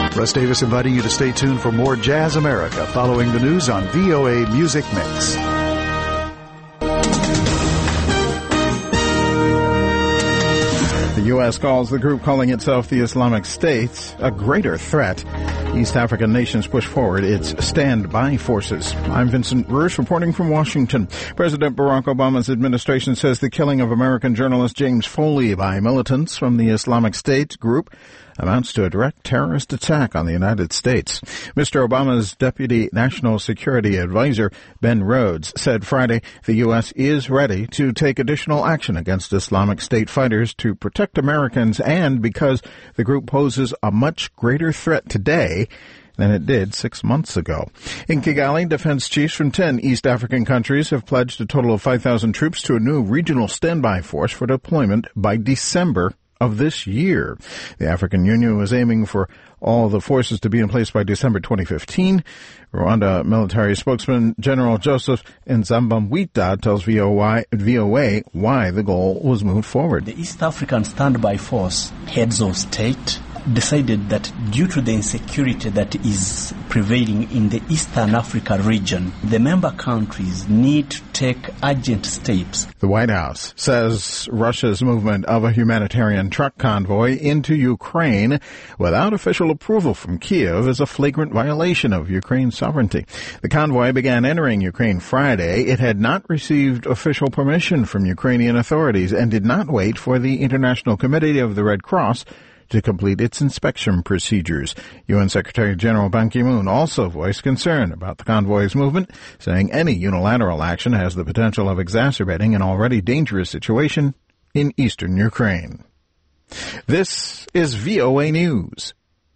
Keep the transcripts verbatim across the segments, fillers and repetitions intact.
Russ Davis inviting you to stay tuned for more Jazz America following the news on V O A Music Mix. The U S calls the group calling itself the Islamic State a greater threat. East African nations push forward its standby forces. I'm Vincent Bruce reporting from Washington. President Barack Obama's administration says the killing of American journalist James Foley by militants from the Islamic State group amounts to a direct terrorist attack on the United States. Mister Obama's Deputy National Security Advisor, Ben Rhodes, said Friday the U S is ready to take additional action against Islamic State fighters to protect Americans and because the group poses a much greater threat today than it did six months ago. In Kigali, defense chiefs from ten East African countries have pledged a total of five thousand troops to a new regional standby force for deployment by December of this year. The African Union was aiming for all the forces to be in place by December twenty fifteen. Rwanda military spokesman General Joseph Nzambamwita tells V O A why the goal was moved forward. The East African Standby Force heads of state decided that due to the insecurity that is prevailing in the Eastern Africa region, the member countries need to take urgent steps. The White House says Russia's movement of a humanitarian truck convoy into Ukraine without official approval from Kiev is a flagrant violation of Ukraine's sovereignty. The convoy began entering Ukraine Friday. It had not received official permission from Ukrainian authorities and did not wait for the International Committee of the Red Cross to complete its inspection procedures. U N Secretary General Ban Ki-moon also voiced concern about the convoy's movement, saying any unilateral action has the potential of exacerbating an already dangerous situation in eastern Ukraine. This is V O A News.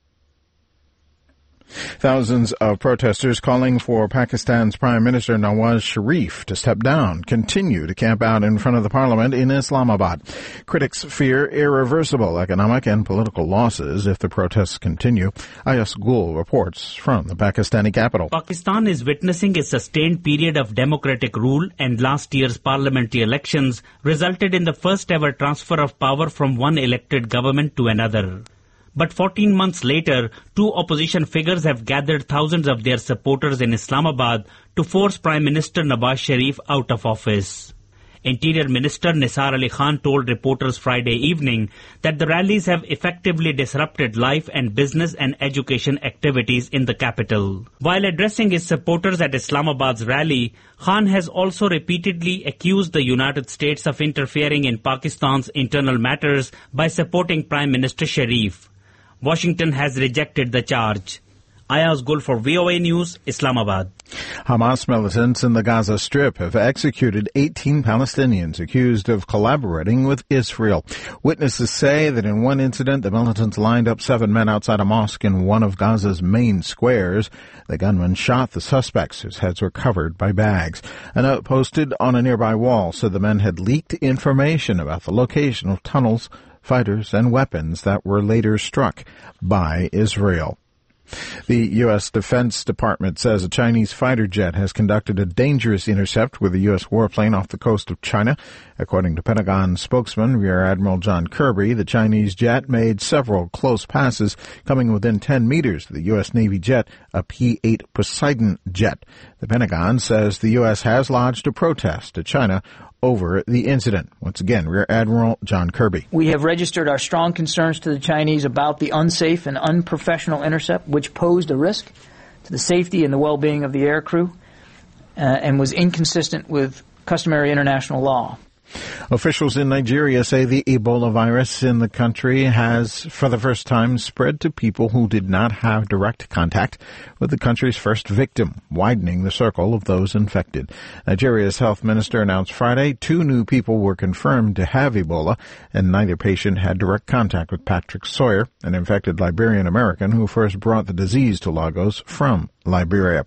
Thousands of protesters calling for Pakistan's Prime Minister Nawaz Sharif to step down continue to camp out in front of the parliament in Islamabad. Critics fear irreversible economic and political losses if the protests continue. Ayaz Gul reports from the Pakistani capital. Pakistan is witnessing a sustained period of democratic rule, and last year's parliamentary elections resulted in the first ever transfer of power from one elected government to another. But fourteen months later, two opposition figures have gathered thousands of their supporters in Islamabad to force Prime Minister Nawaz Sharif out of office. Interior Minister Nisar Ali Khan told reporters Friday evening that the rallies have effectively disrupted life and business and education activities in the capital. While addressing his supporters at Islamabad's rally, Khan has also repeatedly accused the United States of interfering in Pakistan's internal matters by supporting Prime Minister Sharif. Washington has rejected the charge. Ayaz Gul for V O A News, Islamabad. Hamas militants in the Gaza Strip have executed eighteen Palestinians accused of collaborating with Israel. Witnesses say that in one incident, the militants lined up seven men outside a mosque in one of Gaza's main squares. The gunmen shot the suspects, whose heads were covered by bags. A note posted on a nearby wall said the men had leaked information about the location of tunnels, fighters, and weapons that were later struck by Israel. The U S Defense Department says a Chinese fighter jet has conducted a dangerous intercept with a U S warplane off the coast of China. According to Pentagon spokesman Rear Admiral John Kirby, the Chinese jet made several close passes, coming within ten meters of the U S Navy jet, a P eight Poseidon jet. The Pentagon says the U S has lodged a protest to China over the incident. Once again, Rear Admiral John Kirby. We have registered our strong concerns to the Chinese about the unsafe and unprofessional intercept, which posed a risk to the safety and the well-being of the aircrew uh, and was inconsistent with customary international law. Officials in Nigeria say the Ebola virus in the country has, for the first time, spread to people who did not have direct contact with the country's first victim, widening the circle of those infected. Nigeria's health minister announced Friday two new people were confirmed to have Ebola, and neither patient had direct contact with Patrick Sawyer, an infected Liberian American who first brought the disease to Lagos from Liberia.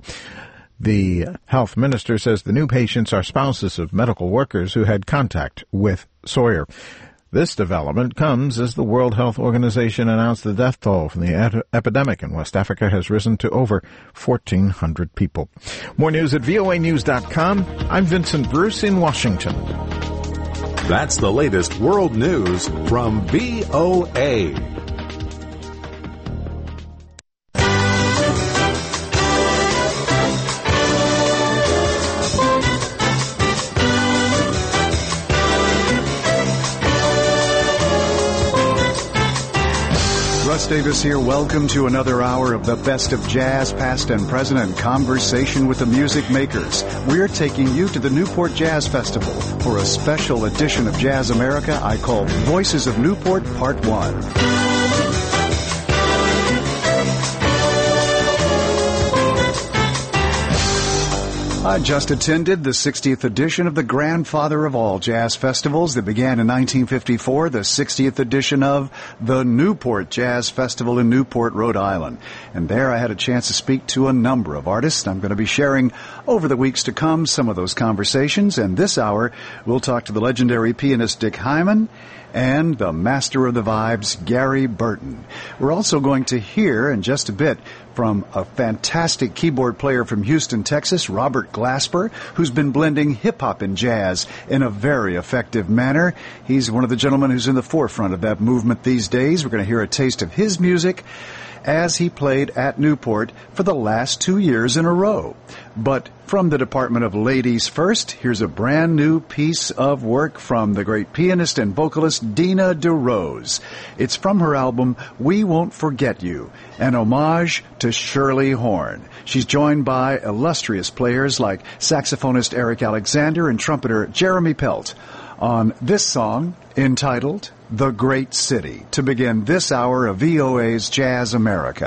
The health minister says the new patients are spouses of medical workers who had contact with Sawyer. This development comes as the World Health Organization announced the death toll from the ed- epidemic in West Africa has risen to over fourteen hundred people. More news at V O A news dot com. I'm Vincent Bruce in Washington. That's the latest world news from V O A. Russ Davis here. Welcome to another hour of the best of jazz, past and present, and conversation with the music makers. We're taking you to the Newport Jazz Festival for a special edition of Jazz America I call Voices of Newport Part one. I just attended the sixtieth edition of the grandfather of all jazz festivals that began in nineteen fifty-four, the sixtieth edition of the Newport Jazz Festival in Newport, Rhode Island. And there I had a chance to speak to a number of artists. I'm going to be sharing over the weeks to come some of those conversations. And this hour, we'll talk to the legendary pianist Dick Hyman and the master of the vibes, Gary Burton. We're also going to hear in just a bit from a fantastic keyboard player from Houston, Texas, Robert Glasper, who's been blending hip-hop and jazz in a very effective manner. He's one of the gentlemen who's in the forefront of that movement these days. We're going to hear a taste of his music as he played at Newport for the last two years in a row. But from the Department of Ladies First, here's a brand new piece of work from the great pianist and vocalist Dina DeRose. It's from her album We Won't Forget You, an homage to Shirley Horn. She's joined by illustrious players like saxophonist Eric Alexander and trumpeter Jeremy Pelt on this song entitled The Great City, to begin this hour of V O A's Jazz America.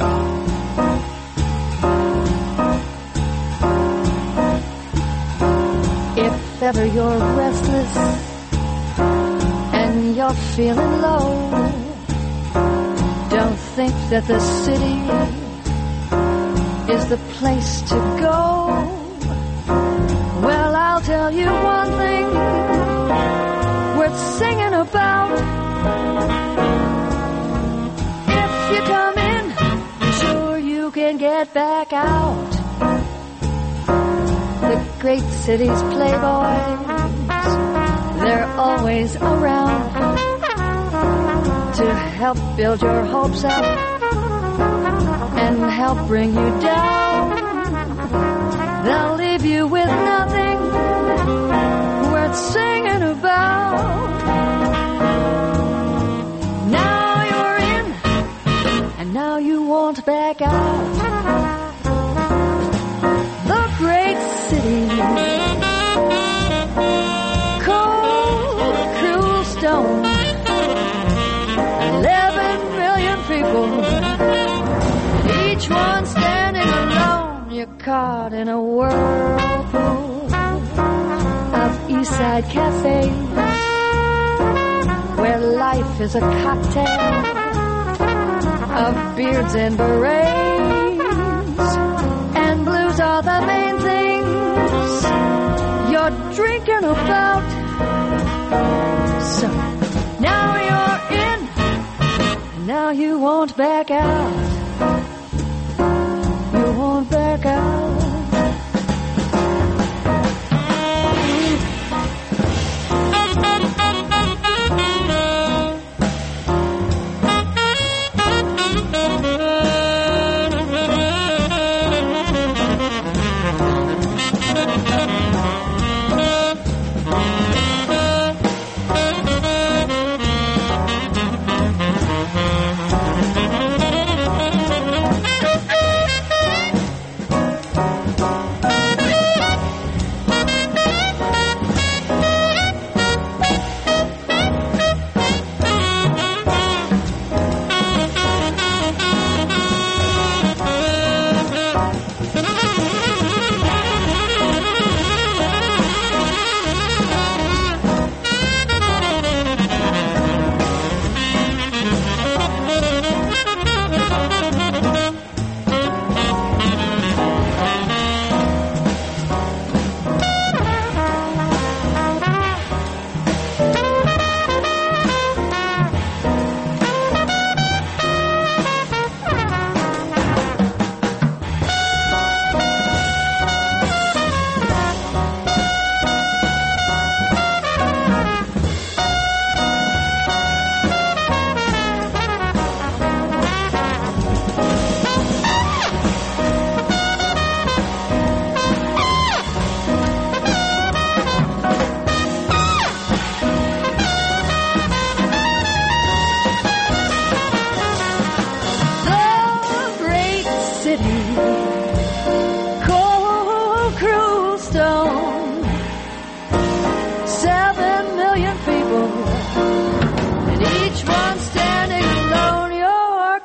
If ever you're restless and you're feeling low, don't think that the city is the place to go. Well, I'll tell you one thing worth singing about. If you come in, I'm sure you can get back out. The great city's playboys, they're always around to help build your hopes up and help bring you down. They'll leave you with nothing worth singing about. Now you're in, and now you won't back out. The great city, cold, cruel stone, eleven million people, each one standing alone. You're caught in a whirlpool of East Side cafes, where life is a cocktail of beards and berets, and blues are the main things you're drinking about. So now you're in, and now you won't back out. You won't back out.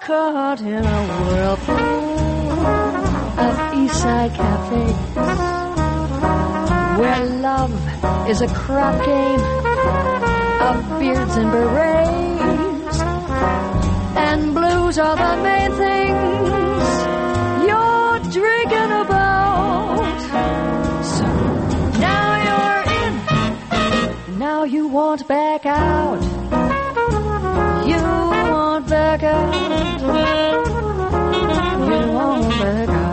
caught in a whirlpool of Eastside cafes, where love is a crap game of beards and berets, and blues are the main things you're drinking about. So now you're in, now you want back out. You want back out. You want back out.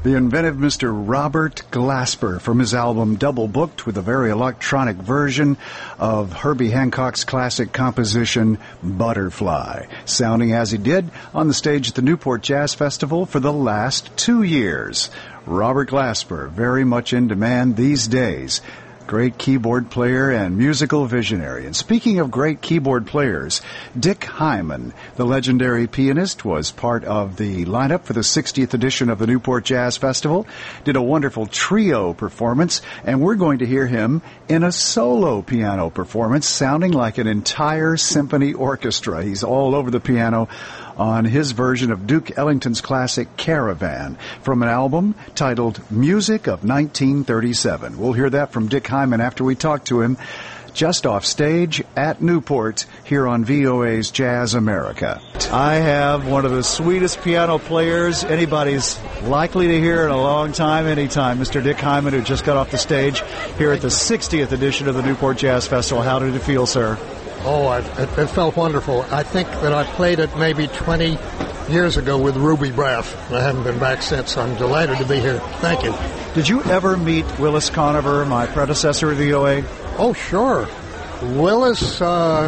The inventive Mister Robert Glasper from his album Double Booked with a very electronic version of Herbie Hancock's classic composition Butterfly, sounding as he did on the stage at the Newport Jazz Festival for the last two years. Robert Glasper, very much in demand these days. Great keyboard player and musical visionary. And speaking of great keyboard players, Dick Hyman, the legendary pianist, was part of the lineup for the sixtieth edition of the Newport Jazz Festival, did a wonderful trio performance, and we're going to hear him in a solo piano performance, sounding like an entire symphony orchestra. He's all over the piano on his version of Duke Ellington's classic Caravan from an album titled Music of nineteen thirty-seven. We'll hear that from Dick Hyman after we talk to him just off stage at Newport here on V O A's Jazz America. I have one of the sweetest piano players anybody's likely to hear in a long time, anytime, Mister Dick Hyman, who just got off the stage here at the sixtieth edition of the Newport Jazz Festival. How did it feel, sir? Oh, it, it felt wonderful. I think that I played it maybe twenty years ago with Ruby Braff. I haven't been back since. I'm delighted to be here. Thank you. Did you ever meet Willis Conover, my predecessor at V O A? Oh, sure. Willis, uh,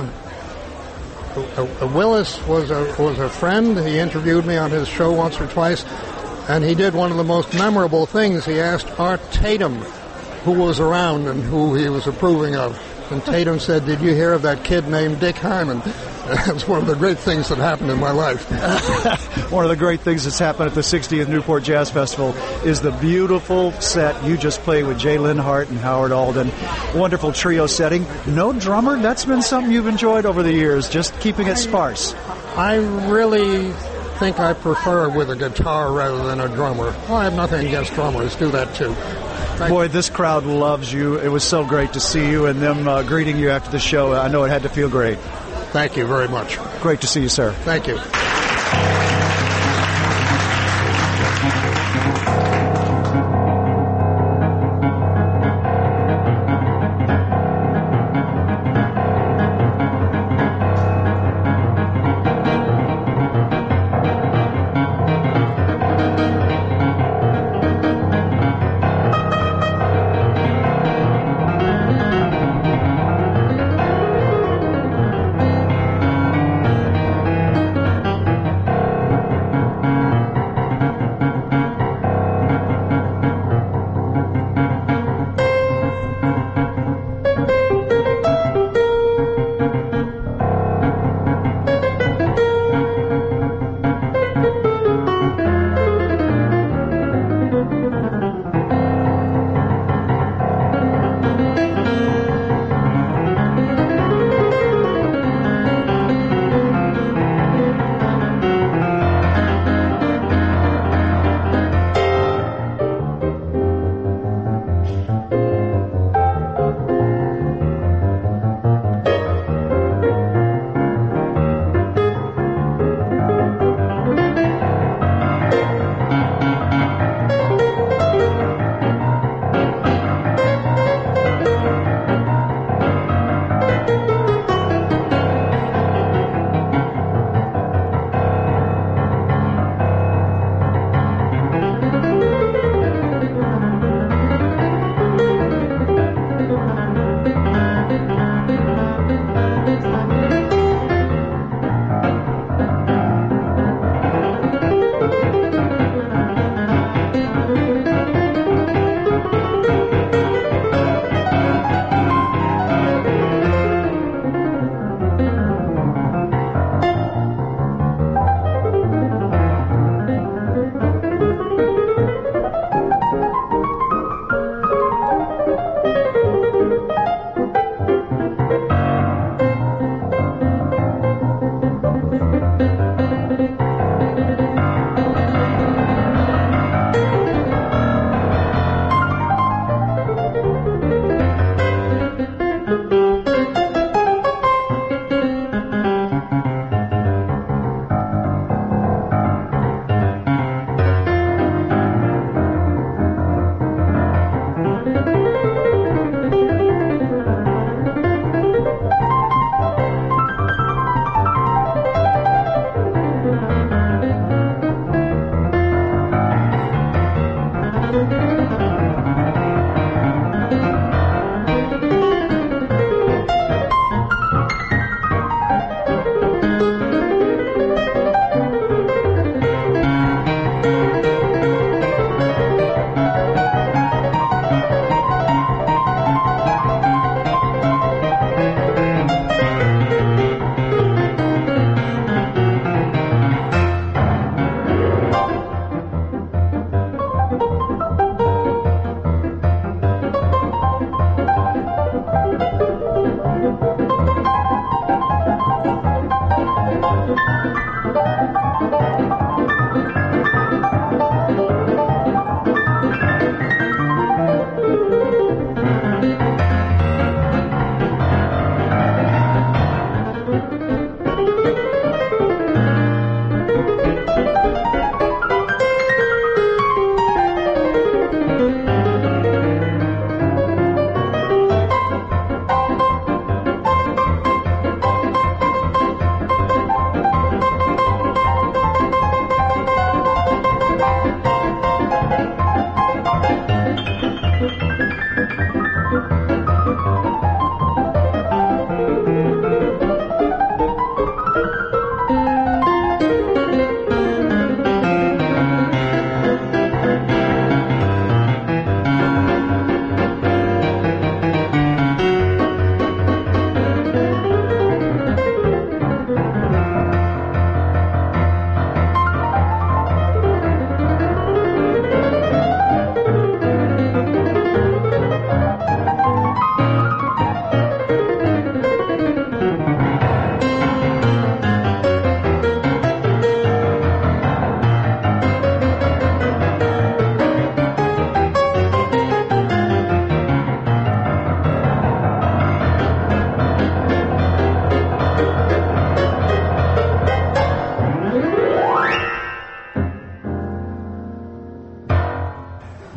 Willis was a, was a friend. He interviewed me on his show once or twice, and he did one of the most memorable things. He asked Art Tatum who was around and who he was approving of. And Tatum said, "Did you hear of that kid named Dick Hyman?" That's one of the great things that happened in my life. One of the great things that's happened at the sixtieth Newport Jazz Festival is the beautiful set you just played with Jay Linhart and Howard Alden. Wonderful trio setting. No drummer? That's been something you've enjoyed over the years, just keeping it sparse. I really think I prefer with a guitar rather than a drummer. Well, I have nothing against drummers. Do that, too. Thank Boy, this crowd loves you. It was so great to see you and them uh, greeting you after the show. I know it had to feel great. Thank you very much. Great to see you, sir. Thank you.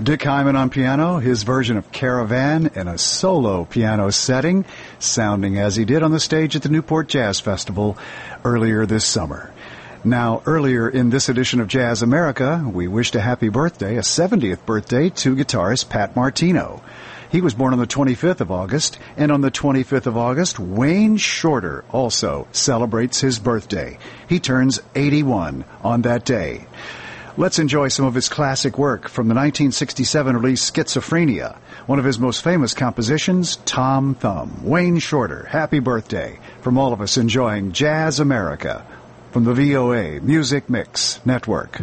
Dick Hyman on piano, his version of Caravan in a solo piano setting, sounding as he did on the stage at the Newport Jazz Festival earlier this summer. Now, earlier in this edition of Jazz America, we wished a happy birthday, a seventieth birthday, to guitarist Pat Martino. He was born on the twenty-fifth of August, and on the twenty-fifth of August, Wayne Shorter also celebrates his birthday. He turns eighty-one on that day. Let's enjoy some of his classic work from the nineteen sixty-seven release Schizophrenia. One of his most famous compositions, Tom Thumb. Wayne Shorter, happy birthday from all of us enjoying Jazz America from the V O A Music Mix Network.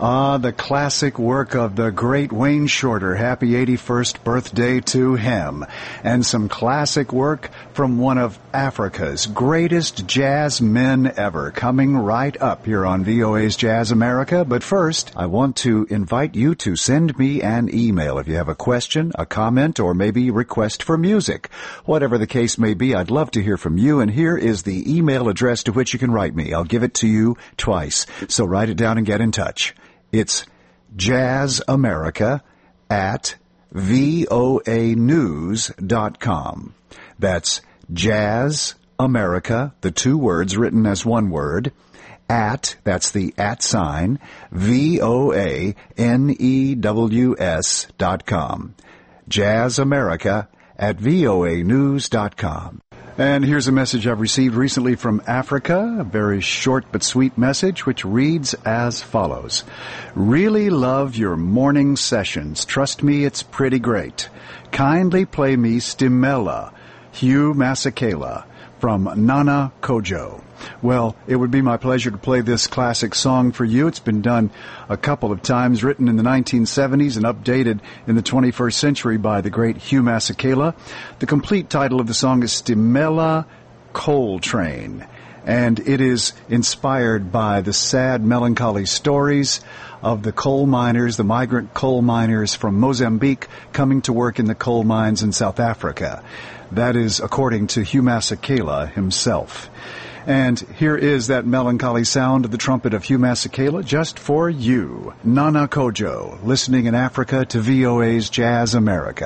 Ah, the classic work of the great Wayne Shorter. Happy eighty-first birthday to him. And some classic work from one of Africa's greatest jazz men ever, coming right up here on V O A's Jazz America. But first, I want to invite you to send me an email if you have a question, a comment, or maybe request for music. Whatever the case may be, I'd love to hear from you, and here is the email address to which you can write me. I'll give it to you twice, so write it down and get in touch. It's jazzamerica at voa news dot com. That's jazzamerica, the two words written as one word, at, that's the at sign, V O A N E W S dot com. jazzamerica at voa news dot com. And here's a message I've received recently from Africa, a very short but sweet message, which reads as follows. Really love your morning sessions. Trust me, it's pretty great. Kindly play me Stimela, Hugh Masekela, from Nana Kojo. Well, it would be my pleasure to play this classic song for you. It's been done a couple of times, written in the nineteen seventies and updated in the twenty-first century by the great Hugh Masekela. The complete title of the song is Stimela Coal Train, and it is inspired by the sad, melancholy stories of the coal miners, the migrant coal miners from Mozambique coming to work in the coal mines in South Africa. That is according to Hugh Masekela himself. And here is that melancholy sound of the trumpet of Hugh Masekela just for you. Nana Kojo, listening in Africa to V O A's Jazz America.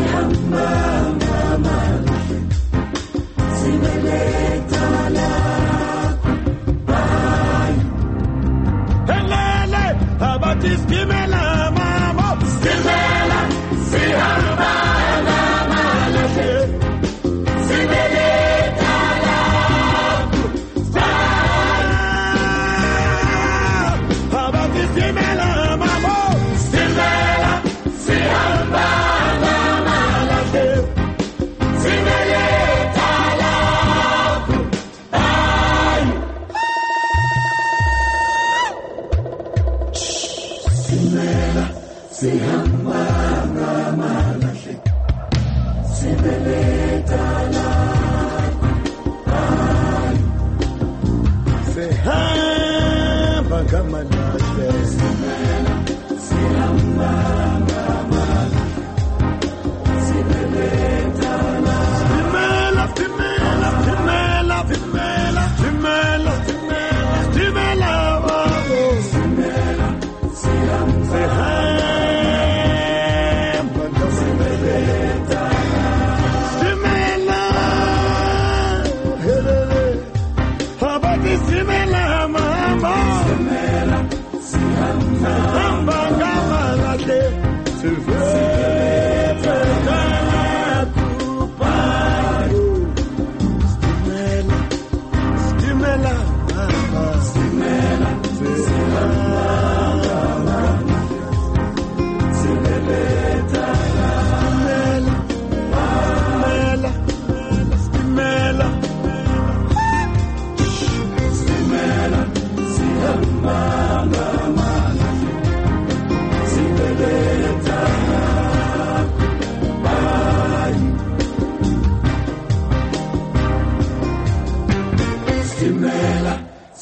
Sibele tala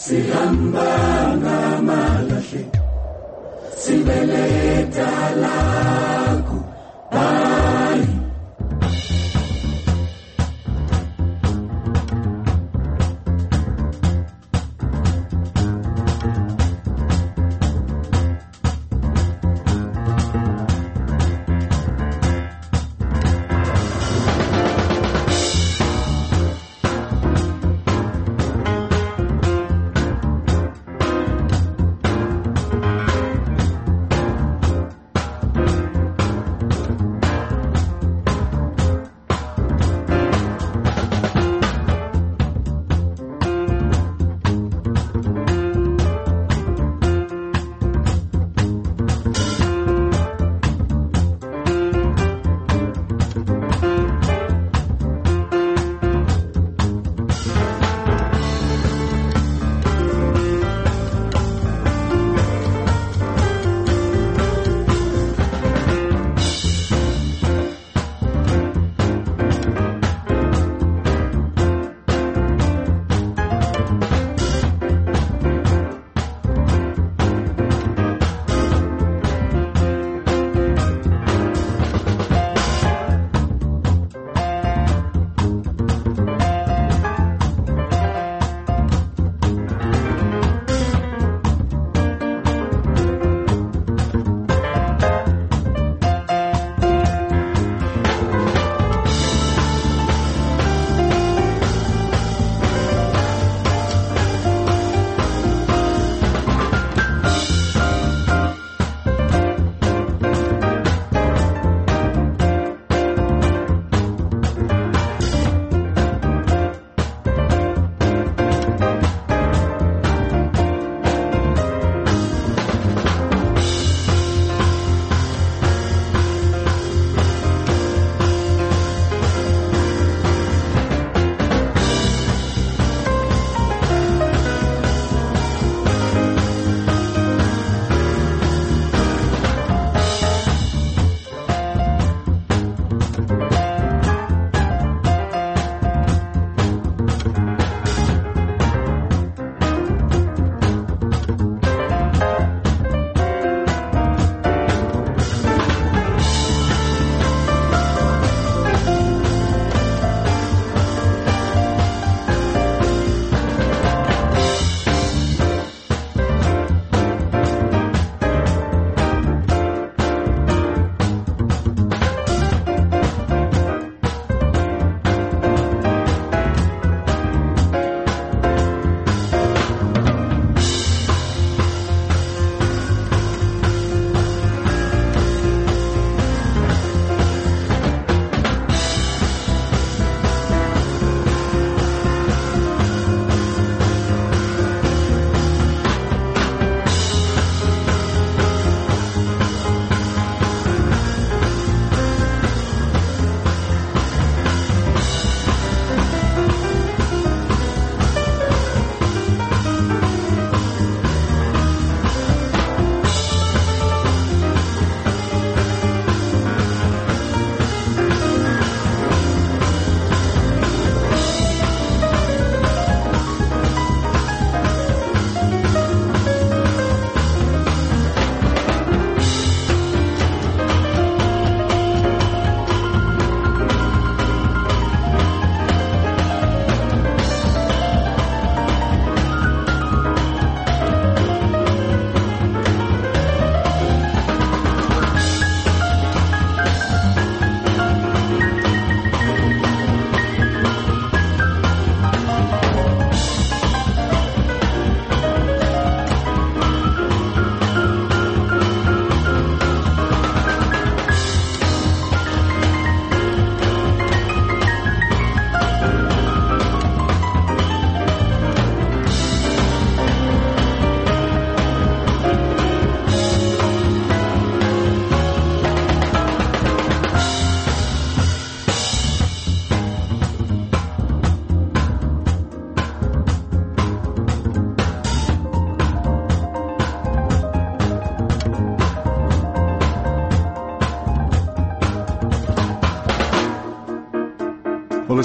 sihamba ngamalahle sibeleta lakho bye.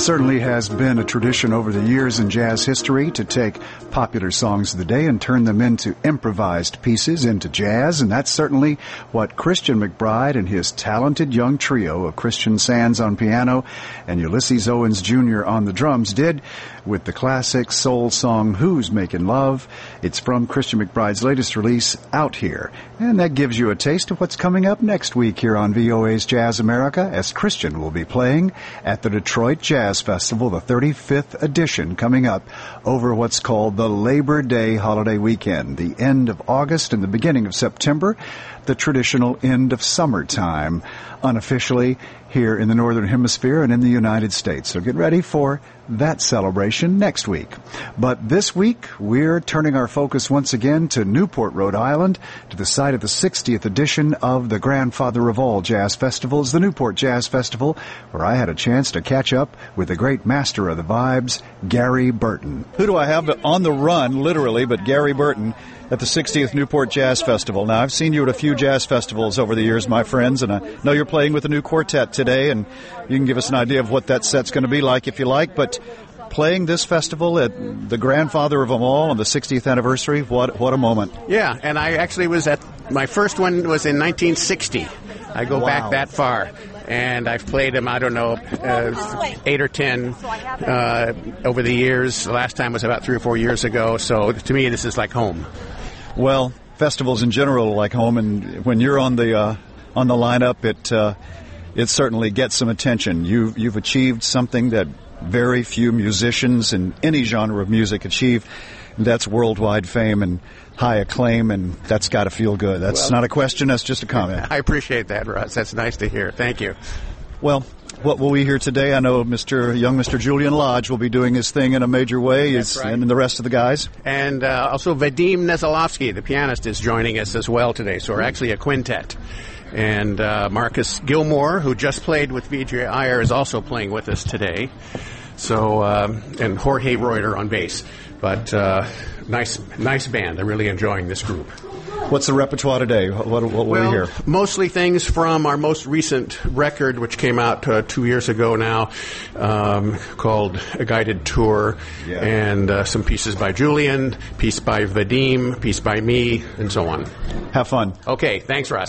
certainly has been a tradition over the years in jazz history to take popular songs of the day and turn them into improvised pieces, into jazz, and that's certainly what Christian McBride and his talented young trio of Christian Sands on piano and Ulysses Owens Junior on the drums did with the classic soul song Who's Making Love. It's from Christian McBride's latest release, Out Here. And that gives you a taste of what's coming up next week here on V O A's Jazz America, as Christian will be playing at the Detroit Jazz Festival, the thirty-fifth edition, coming up over what's called the Labor Day holiday weekend, the end of August and the beginning of September, the traditional end of summertime, unofficially here in the Northern Hemisphere and in the United States. So get ready for that celebration next week. But this week, we're turning our focus once again to Newport, Rhode Island, to the site of the sixtieth edition of the grandfather of all jazz festivals, the Newport Jazz Festival, where I had a chance to catch up with the great master of the vibes, Gary Burton. Who do I have on the run, literally, but Gary Burton at the sixtieth Newport Jazz Festival. Now, I've seen you at a few jazz festivals over the years, my friends, and I know you're playing with a new quartet today, and you can give us an idea of what that set's going to be like if you like, but playing this festival at the grandfather of them all on the sixtieth anniversary, what what a moment. Yeah, and I actually was at, my first one was in nineteen sixty. I go Wow. back that far. And I've played them, I don't know, uh, eight or ten uh, over the years. The last time was about three or four years ago. So to me, this is like home. Well, festivals in general are like home, and when you're on the uh, on the lineup, it uh, it certainly gets some attention. You've you've achieved something that very few musicians in any genre of music achieve. And that's worldwide fame and high acclaim, and that's got to feel good. That's well, not a question, that's just a comment. I appreciate that, Russ. That's nice to hear. Thank you. Well, what will we hear today? I know Mister young Mister Julian Lodge will be doing his thing in a major way, that's is, right. and the rest of the guys. And uh, also Vadim Nezelovsky, the pianist, is joining us as well today, so we're actually a quintet. And uh, Marcus Gilmore, who just played with V J Iyer, is also playing with us today. So, um, and Jorge Reuter on bass. But uh, nice, nice band. I'm really enjoying this group. What's the repertoire today? What, what, what will well, we hear? Mostly things from our most recent record, which came out uh, two years ago now, um, called A Guided Tour, yeah. and uh, some pieces by Julian, piece by Vadim, piece by me, and so on. Have fun. Okay, thanks, Ross.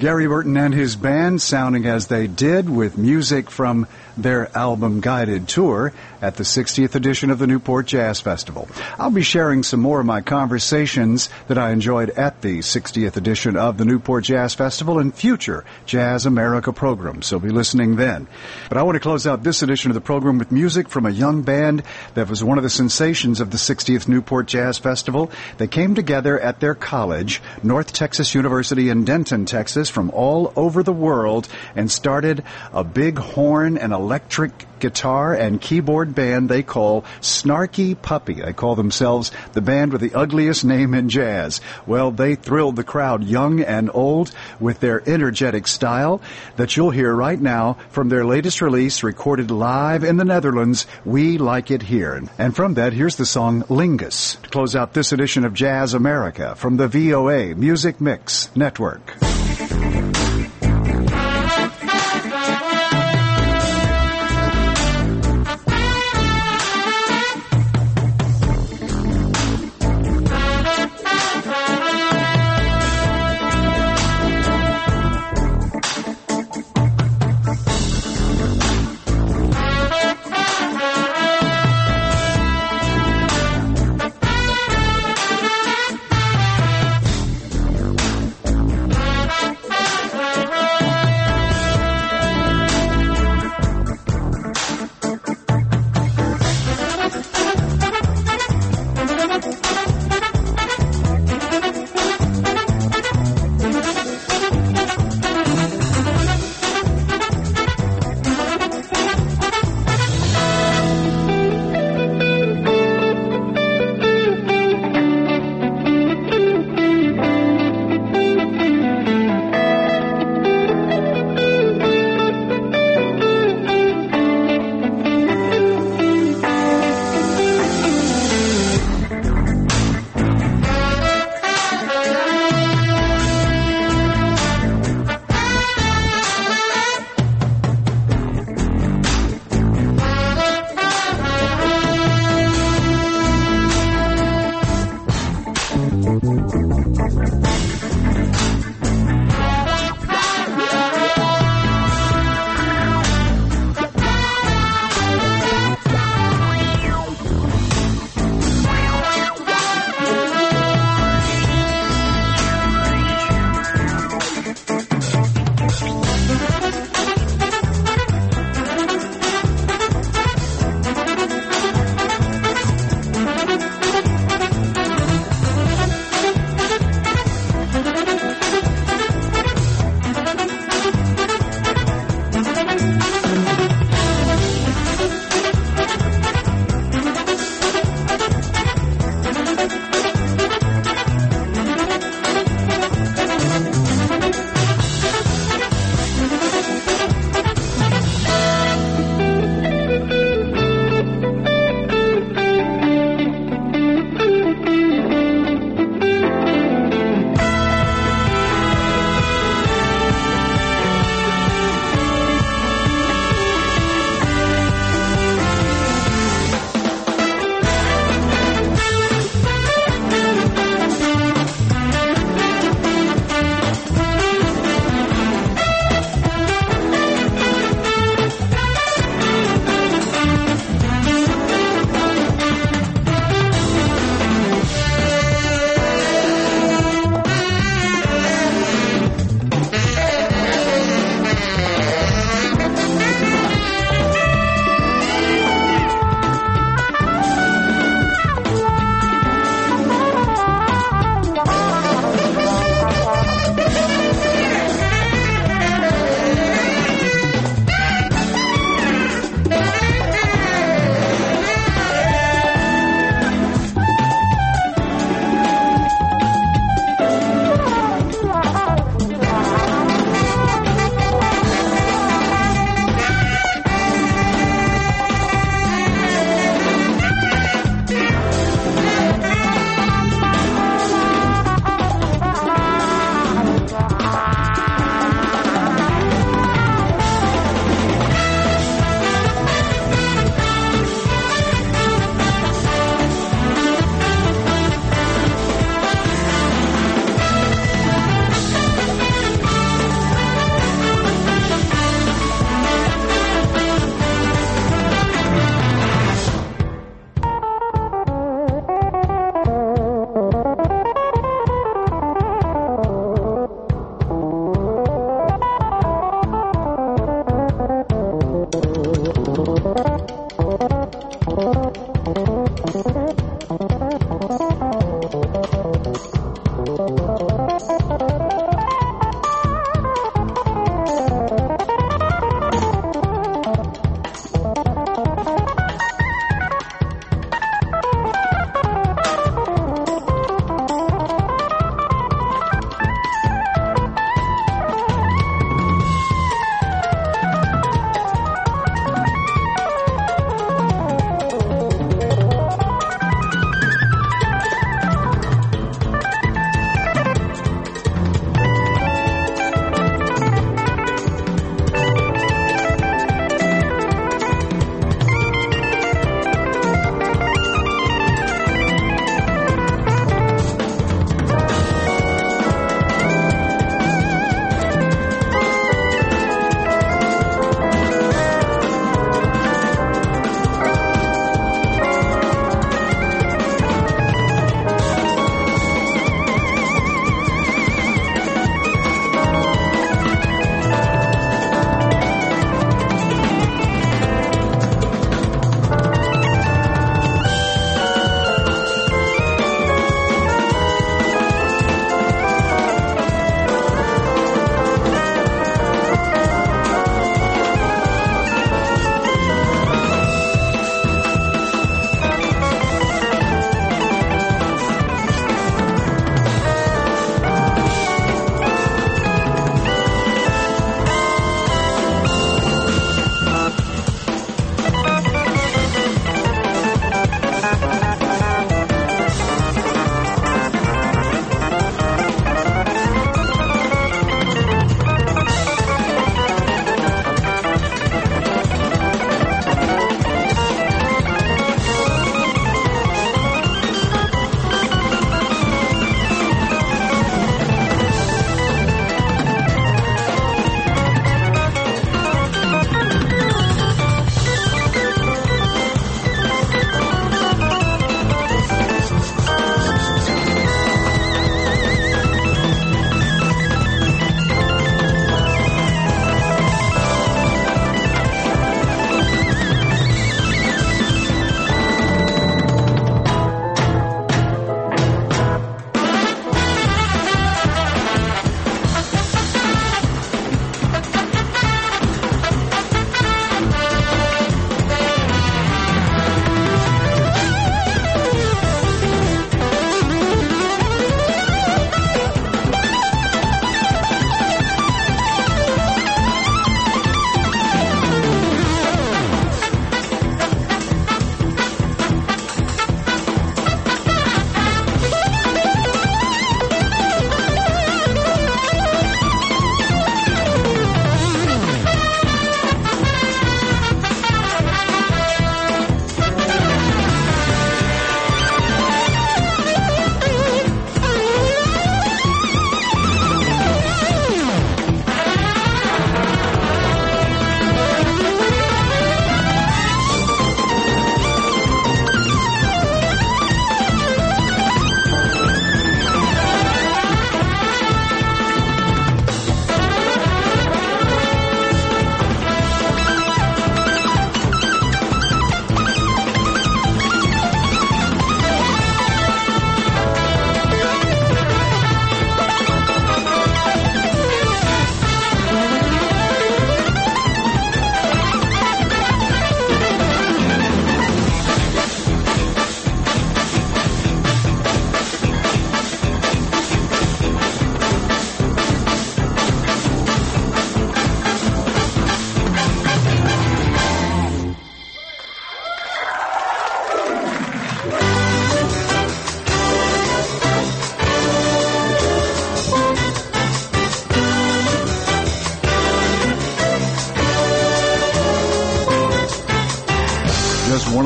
Gary Burton and his band sounding as they did with music from their album-guided tour at the sixtieth edition of the Newport Jazz Festival. I'll be sharing some more of my conversations that I enjoyed at the sixtieth edition of the Newport Jazz Festival in future Jazz America programs, so be listening then. But I want to close out this edition of the program with music from a young band that was one of the sensations of the sixtieth Newport Jazz Festival. They came together at their college, North Texas University in Denton, Texas, from all over the world and started a big horn and electric guitar and keyboard band they call Snarky Puppy. They call themselves the band with the ugliest name in jazz. Well, they thrilled the crowd, young and old, with their energetic style that you'll hear right now from their latest release, recorded live in the Netherlands, We Like It Here. And from that, here's the song Lingus to close out this edition of Jazz America from the V O A Music Mix Network. Bye.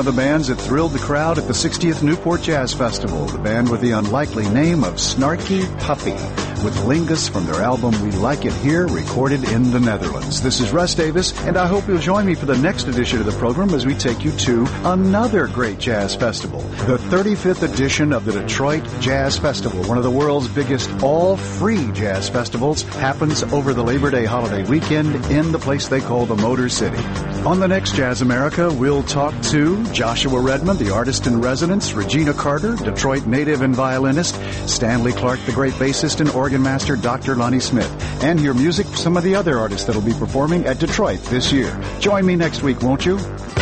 the bands that thrilled the crowd at the sixtieth Newport Jazz Festival, the band with the unlikely name of Snarky Puppy, with Lingus from their album We Like It Here, recorded in the Netherlands. This is Russ Davis, and I hope you'll join me for the next edition of the program as we take you to another great jazz festival, the thirty-fifth edition of the Detroit Jazz Festival, one of the world's biggest all-free jazz festivals, happens over the Labor Day holiday weekend in the place they call the Motor City. On the next Jazz America, we'll talk to Joshua Redmond, the artist-in-residence, Regina Carter, Detroit native and violinist, Stanley Clark, the great bassist and organ master, Doctor Lonnie Smith, and hear music from some of the other artists that will be performing at Detroit this year. Join me next week, won't you?